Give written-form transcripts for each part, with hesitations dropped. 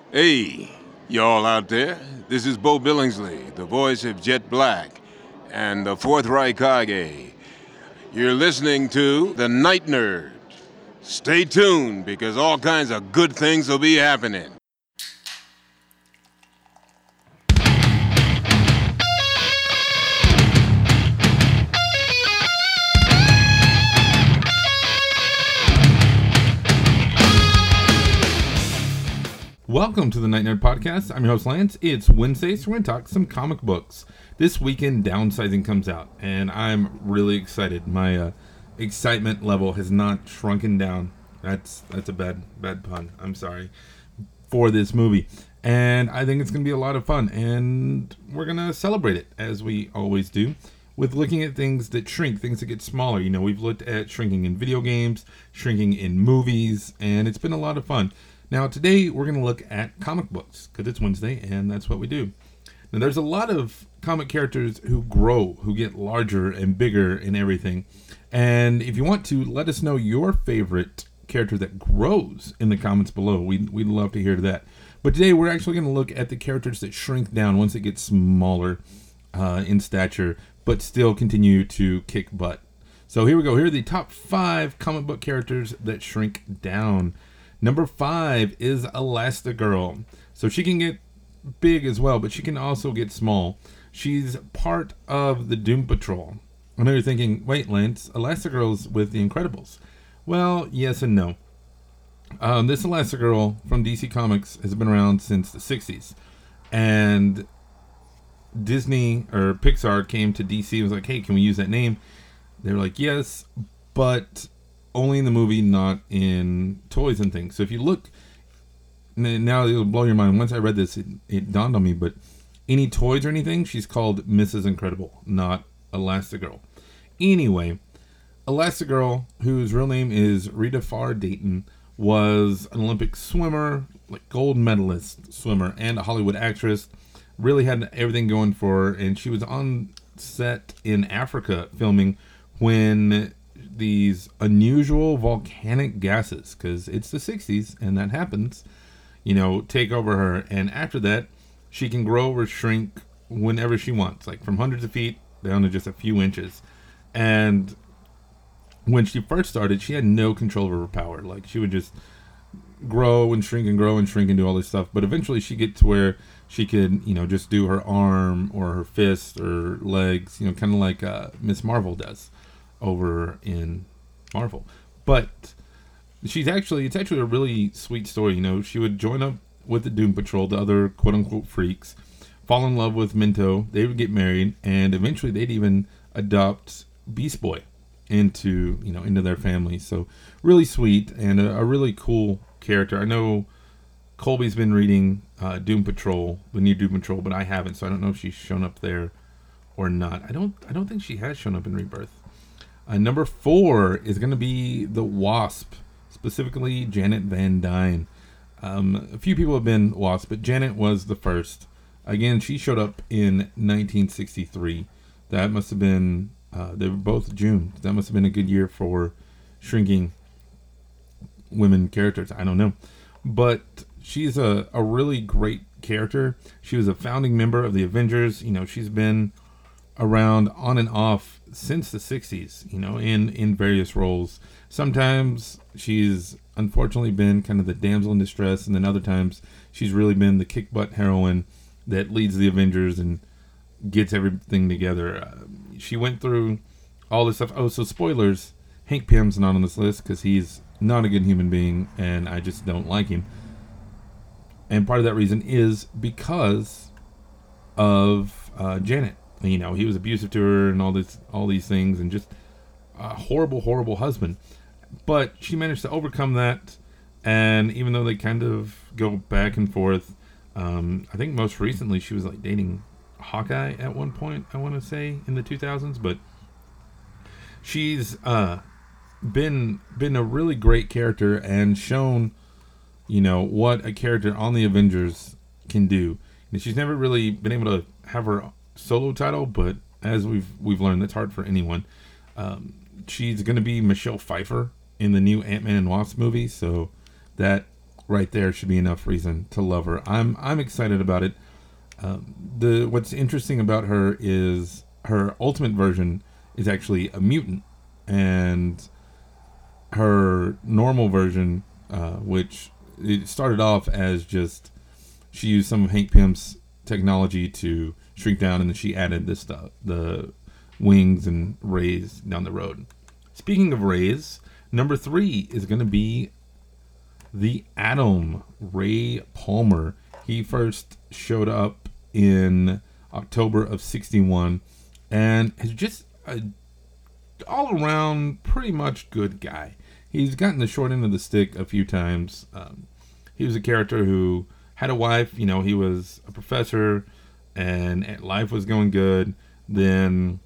Hey, y'all out there. This is Bo Billingsley, the voice of Jet Black and the Fourth Reich Kage. You're listening to The Night Nerd. Stay tuned because all kinds of good things will be happening. Welcome to the Night Nerd Podcast. I'm your host, Lance. It's Wednesday, so we're going to talk some comic books. This weekend, Downsizing comes out, and I'm really excited. My excitement level has not shrunken down. That's a bad pun. I'm sorry. For this movie. And I think it's going to be a lot of fun, and we're going to celebrate it, as we always do, with looking at things that shrink, things that get smaller. You know, we've looked at shrinking in video games, shrinking in movies, and it's been a lot of fun. Now, today we're going to look at comic books, because it's Wednesday, and that's what we do. Now, there's a lot of comic characters who grow, who get larger and bigger and everything. And if you want to, let us know your favorite character that grows in the comments below. We'd love to hear that. But today we're actually going to look at the characters that shrink down once it gets smaller in stature, but still continue to kick butt. So here we go. Here are the top 5 comic book characters that shrink down. Number 5 is Elastigirl. So she can get big as well, but she can also get small. She's part of the Doom Patrol. I know you're thinking, wait, Lance, Elastigirl's with the Incredibles. Well, yes and no. This Elastigirl from DC Comics has been around since the 60s. And Disney or Pixar came to DC and was like, hey, can we use that name? They were like, yes, but only in the movie, not in toys and things. So if you look, now it'll blow your mind. Once I read this, it dawned on me, but any toys or anything, she's called Mrs. Incredible, not Elastigirl. Anyway, Elastigirl, whose real name is Rita Farr Dayton, was an Olympic swimmer, like gold medalist swimmer, and a Hollywood actress. Really had everything going for her, and she was on set in Africa filming when these unusual volcanic gases, because it's the 60s and that happens, take over her. And after that, she can grow or shrink whenever she wants, like from hundreds of feet down to just a few inches. And when she first started, she had no control over her power. Like, she would just grow and shrink and grow and shrink and do all this stuff. But eventually she get to where she could, just do her arm or her fist or legs, kind of like Miss Marvel does over in Marvel. But it's actually a really sweet story. She would join up with the Doom Patrol, the other quote unquote freaks, fall in love with Minto, they would get married, and eventually they'd even adopt Beast Boy into their family. So really sweet and a really cool character. I know Colby's been reading Doom Patrol, the new Doom Patrol, but I haven't, so I don't know if she's shown up there or not. I don't think she has shown up in Rebirth. Number 4 is going to be the Wasp, specifically Janet Van Dyne. A few people have been Wasp, but Janet was the first. Again, she showed up in 1963. That must have been, they were both June. That must have been a good year for shrinking women characters. I don't know. But she's a really great character. She was a founding member of the Avengers. She's been around on and off since the 60s, in various roles. Sometimes she's unfortunately been kind of the damsel in distress, and then other times she's really been the kick-butt heroine that leads the Avengers and gets everything together. She went through all this stuff. Oh, so spoilers, Hank Pym's not on this list because he's not a good human being, and I just don't like him. And part of that reason is because of Janet. He was abusive to her and all these things, and just a horrible husband. But she managed to overcome that, and even though they kind of go back and forth, I think most recently she was like dating Hawkeye at one point, I want to say, in the 2000s. But she's been a really great character and shown, what a character on the Avengers can do. And she's never really been able to have her solo title, but as we've learned, that's hard for anyone. She's going to be Michelle Pfeiffer in the new Ant-Man and Wasp movie, so that right there should be enough reason to love her. I'm excited about it. What's interesting about her is her ultimate version is actually a mutant, and her normal version, which it started off as just she used some of Hank Pym's technology to shrink down, and then she added this stuff, the wings and rays down the road. Speaking of rays, number 3 is going to be the Atom, Ray Palmer. He first showed up in October of 61 and is just a all around pretty much good guy. He's gotten the short end of the stick a few times. He was a character who had a wife. You know, he was a professor and life was going good. Then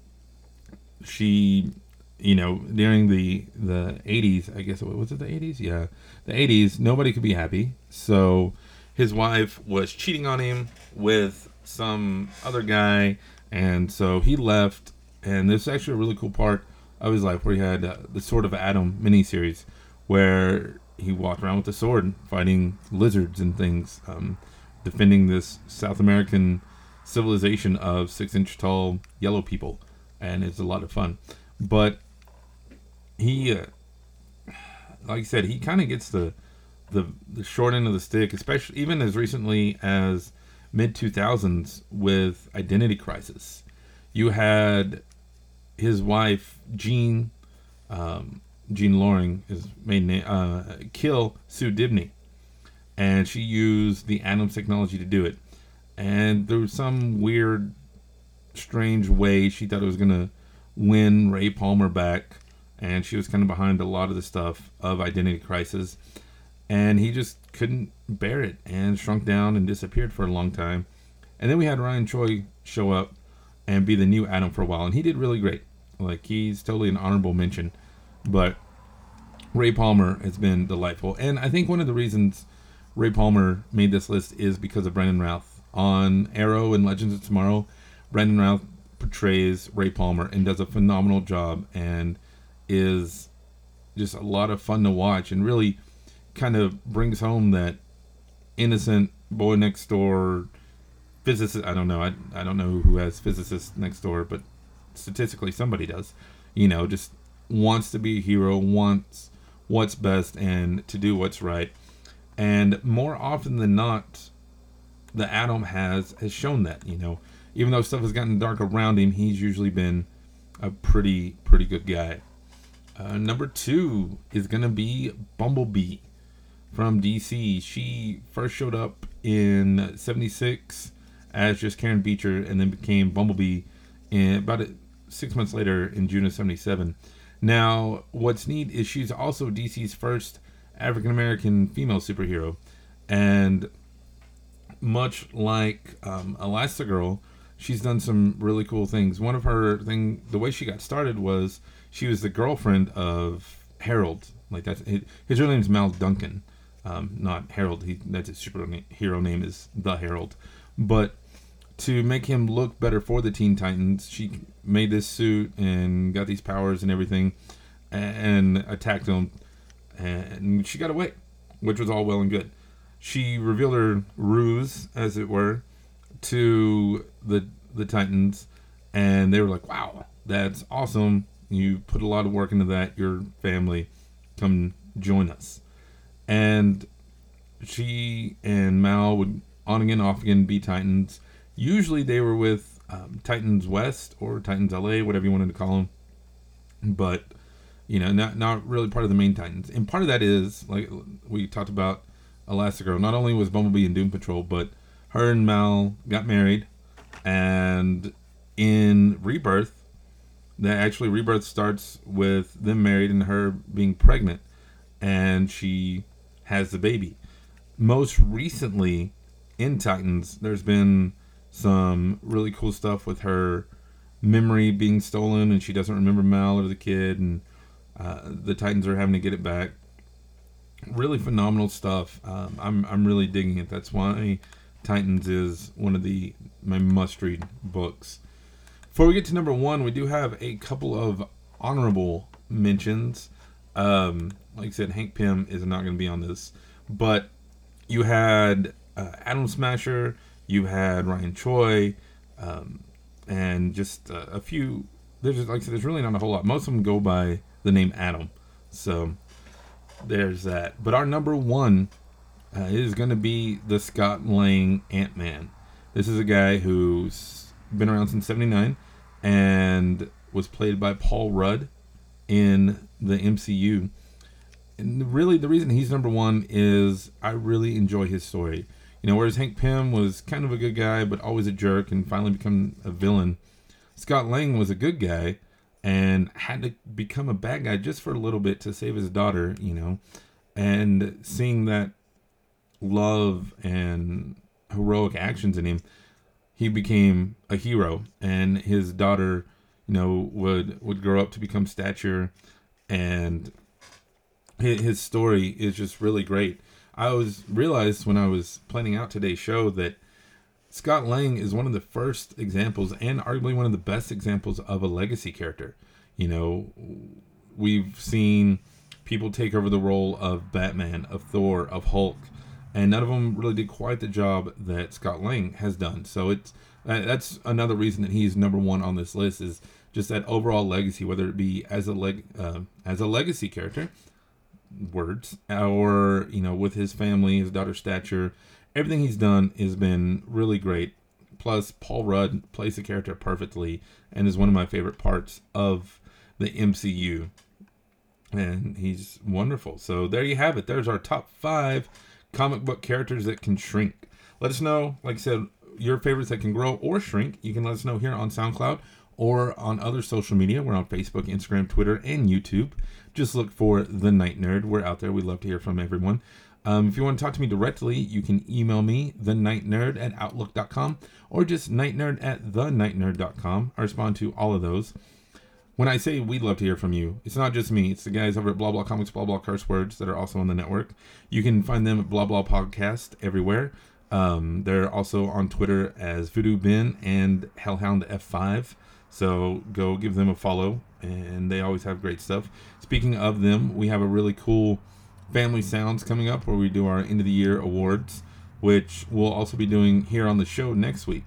she, you know, during the 80s, I guess, was it the 80s? Yeah, the 80s, nobody could be happy. So his wife was cheating on him with some other guy, and so he left. And this is actually a really cool part of his life where he had the Sword of Adam miniseries, where he walked around with a sword fighting lizards and things, defending this South American civilization of 6-inch tall yellow people. And it's a lot of fun. But he, like I said, he kind of gets the short end of the stick, especially even as recently as mid-2000s with Identity Crisis. You had his wife, Jean Loring, his maiden name, kill Sue Dibney. And she used the Atom's technology to do it. And there was some weird, strange way she thought it was going to win Ray Palmer back. And she was kind of behind a lot of the stuff of Identity Crisis. And he just couldn't bear it and shrunk down and disappeared for a long time. And then we had Ryan Choi show up and be the new Atom for a while. And he did really great. Like, he's totally an honorable mention. But Ray Palmer has been delightful. And I think one of the reasons Ray Palmer made this list is because of Brandon Routh. On Arrow and Legends of Tomorrow, Brandon Routh portrays Ray Palmer and does a phenomenal job and is just a lot of fun to watch and really kind of brings home that innocent boy next door physicist. I don't know. I don't know who has physicists next door, but statistically somebody does. You know, just wants to be a hero, wants what's best and to do what's right. And more often than not, the Atom has shown that, you know. Even though stuff has gotten dark around him, he's usually been a pretty good guy. Number 2 is going to be Bumblebee from DC. She first showed up in 76 as just Karen Beecher and then became Bumblebee in about 6 months later in June of 77. Now, what's neat is she's also DC's first African-American female superhero. And much like Elastigirl, she's done some really cool things. One of her the way she got started was she was the girlfriend of Harold. Like, that's his real name is Mal Duncan, not Harold. That's his superhero name is the Herald. But to make him look better for the Teen Titans, she made this suit and got these powers and everything, and attacked them. And she got away, which was all well and good. She revealed her ruse, as it were, to the Titans, and they were like, "Wow, that's awesome! You put a lot of work into that. Your family, come join us." And she and Mal would on again, off again be Titans. Usually they were with Titans West or Titans LA, whatever you wanted to call them. But, you know, not really part of the main Titans. And part of that is, like we talked about Elastigirl, not only was Bumblebee in Doom Patrol, but her and Mal got married. And in Rebirth, Rebirth starts with them married and her being pregnant. And she has the baby. Most recently, in Titans, there's been some really cool stuff with her memory being stolen and she doesn't remember Mal or the kid, and the Titans are having to get it back. Really phenomenal stuff. I'm really digging it. That's why Titans is one of my must-read books. Before we get to number 1, we do have a couple of honorable mentions. Like I said, Hank Pym is not going to be on this, But you had Adam Smasher, you had Ryan Choi, and just a few. There's just, like I said, there's really not a whole lot. Most of them go by the name Adam. So there's that. But our number one is going to be the Scott Lang Ant-Man. This is a guy who's been around since '79 and was played by Paul Rudd in the MCU. And really, the reason he's number one is I really enjoy his story. You know, whereas Hank Pym was kind of a good guy, but always a jerk and finally become a villain, Scott Lang was a good guy and had to become a bad guy just for a little bit to save his daughter, you know. And seeing that love and heroic actions in him, he became a hero. And his daughter, you know, would grow up to become stature, and his story is just really great. I realized when I was planning out today's show that Scott Lang is one of the first examples, and arguably one of the best examples, of a legacy character. You know, we've seen people take over the role of Batman, of Thor, of Hulk, and none of them really did quite the job that Scott Lang has done. So that's another reason that he's number one on this list, is just that overall legacy, whether it be as a legacy character, words, or, you know, with his family, his daughter's stature. Everything he's done has been really great. Plus, Paul Rudd plays the character perfectly and is one of my favorite parts of the MCU. And he's wonderful. So there you have it. There's our top 5 comic book characters that can shrink. Let us know, like I said, your favorites that can grow or shrink. You can let us know here on SoundCloud or on other social media. We're on Facebook, Instagram, Twitter, and YouTube. Just look for The Night Nerd. We're out there. We'd love to hear from everyone. If you want to talk to me directly, you can email me, thenightnerd@outlook.com, or just nightnerd@thenightnerd.com. I respond to all of those. When I say we'd love to hear from you, it's not just me. It's the guys over at Blah Blah Comics, Blah Blah Curse Words, that are also on the network. You can find them at Blah Blah Podcast everywhere. They're also on Twitter as Voodoo Ben and Hellhound F5. So go give them a follow, and they always have great stuff. Speaking of them, we have a really cool Family Sounds coming up where we do our end of the year awards, which we'll also be doing here on the show next week.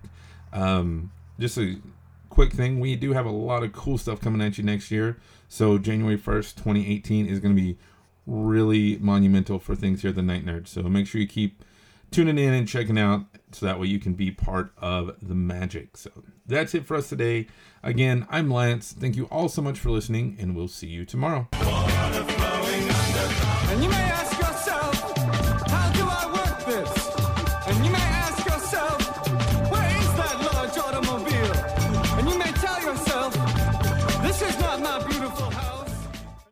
Just a quick thing, we do have a lot of cool stuff coming at you next year. So January 1st, 2018 is going to be really monumental for things here at the Night Nerd. So make sure you keep tuning in and checking out, so that way you can be part of the magic. So that's it for us today. Again, I'm Lance. Thank you all so much for listening, and we'll see you tomorrow. And you may ask